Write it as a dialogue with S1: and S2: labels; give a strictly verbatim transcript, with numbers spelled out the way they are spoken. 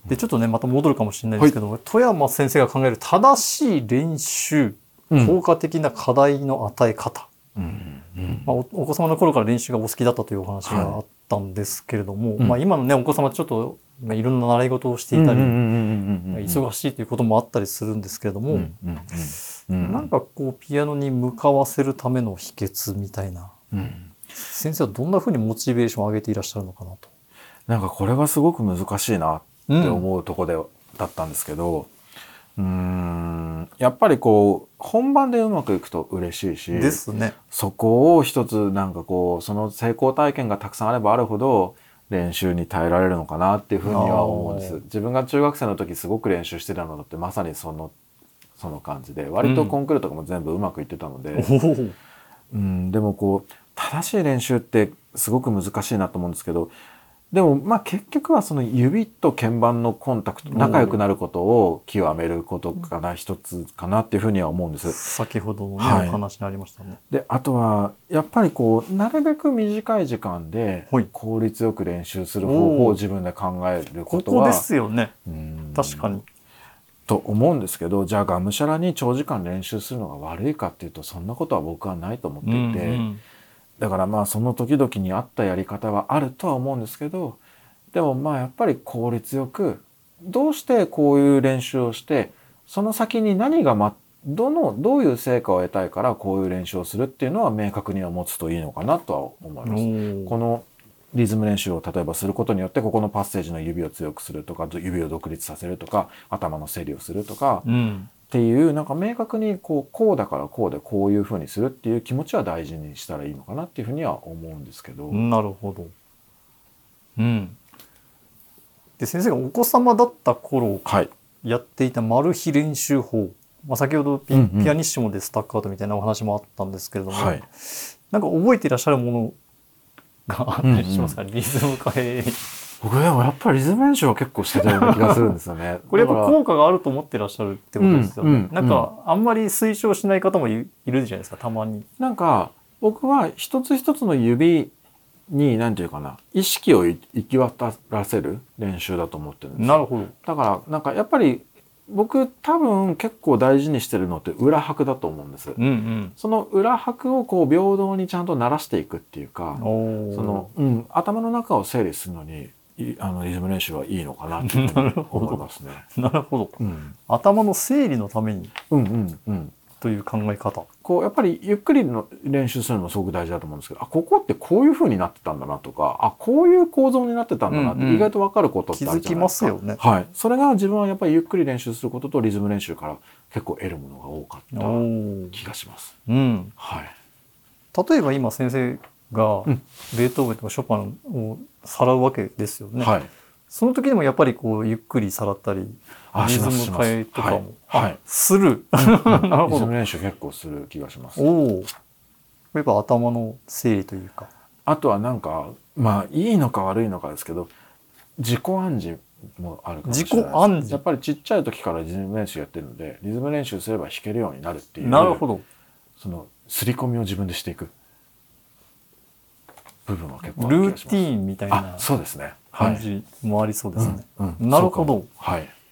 S1: でちょっとねまた戻るかもしれないですけども、はい、富山先生が考える正しい練習、うん、効果的な課題の与え方、うんうんまあ、お, お子様の頃から練習がお好きだったというお話があったんですけれども、はいまあ、今のねお子様ちょっと、まあ、いろんな習い事をしていたり忙しいということもあったりするんですけれども、うんうんうん、なんかこうピアノに向かわせるための秘訣みたいな、うん、先生はどんなふうにモチベーションを上げていらっしゃるのかなと。
S2: なんかこれはすごく難しいなって思うところで、うん、だったんですけど、うーんやっぱりこう本番でうまくいくと嬉しいし
S1: ですね。
S2: そこを一つなんかこうその成功体験がたくさんあればあるほど練習に耐えられるのかなっていうふうには思うんです。自分が中学生の時すごく練習してたのってまさにそのその感じで割とコンクールとかも全部うまくいってたので、うんうん、でもこう正しい練習ってすごく難しいなと思うんですけど、でもまあ結局はその指と鍵盤のコンタクト仲良くなることを極めることかな一つかなっていうふうには思うんです。
S1: 先ほどの、ねはい、お話にありましたね。
S2: であとはやっぱりこうなるべく短い時間で効率よく練習する方法を自分で考えることは
S1: ここですよね。うん確かに。
S2: と思うんですけど、じゃあがむしゃらに長時間練習するのが悪いかっていうとそんなことは僕はないと思っていて。うんうんだからまあその時々に合ったやり方はあるとは思うんですけど、でもまあやっぱり効率よくどうしてこういう練習をしてその先に何がまどのどういう成果を得たいからこういう練習をするっていうのは明確には持つといいのかなとは思います。このリズム練習を例えばすることによってここのパッセージの指を強くするとか指を独立させるとか頭の整理をするとか、うんっていうなんか明確にこうこうだからこうでこういうふうにするっていう気持ちは大事にしたらいいのかなっていうふうには思うんですけど。
S1: なるほど。うん。で先生がお子様だった頃やっていたマル秘練習法、まあ、先ほど ピ,、うんうん、ピアニッシモでスタッカートみたいなお話もあったんですけれども、はい、なんか覚えていらっしゃるものがあったりしますか、うんうん、リズム変え。
S2: 僕でもやっぱりリズム練習は結構してたような気がするんですよね。
S1: これやっぱ効果があると思ってらっしゃるってことですよね。うんうん、なんかあんまり推奨しない方も い, いるじゃないですかたまに。
S2: なんか僕は一つ一つの指に何て言うかな意識を行き渡らせる練習だと思ってるんですよ。
S1: なるほど。
S2: だからなんかやっぱり僕多分結構大事にしてるのって裏拍だと思うんです。うんうん、その裏拍をこう平等にちゃんと鳴らしていくっていうか、その、うん、頭の中を整理するのにあのリズム練習はいいのかなって思いますね。
S1: なるほど、うん、頭の整理のために、
S2: うんうんうん、
S1: という考え方。
S2: こうやっぱりゆっくりの練習するのもすごく大事だと思うんですけど、あここってこういう風になってたんだなとか、あこういう構造になってたんだなって意外と分かることってあるじゃないですか。
S1: 気づきますよね。
S2: はい。それが自分はやっぱりゆっくり練習することとリズム練習から結構得るものが多かった気がします。
S1: うん。
S2: はい。
S1: 例えば今先生がベートーベンとかショパンをさらうわけですよね。はい。その時でもやっぱりこうゆっくりさらったりリズム変えとかも
S2: はい、
S1: する。
S2: なるほど。リズム練習結構する気がします。
S1: おお。やっぱ頭の整理というか。
S2: あとはなんかまあいいのか悪いのかですけど自己暗示もあるかもしれないです。
S1: 自己暗示。
S2: やっぱりちっちゃい時からリズム練習やってるのでリズム練習すれば弾けるようになるっていう。
S1: なるほど。
S2: その刷り込みを自分でしていく部分は結構ある気がします。
S1: ルーティーンみたいな
S2: そうですね。
S1: 感じもありそうですね。
S2: うんうん、
S1: なるほど。
S2: はい。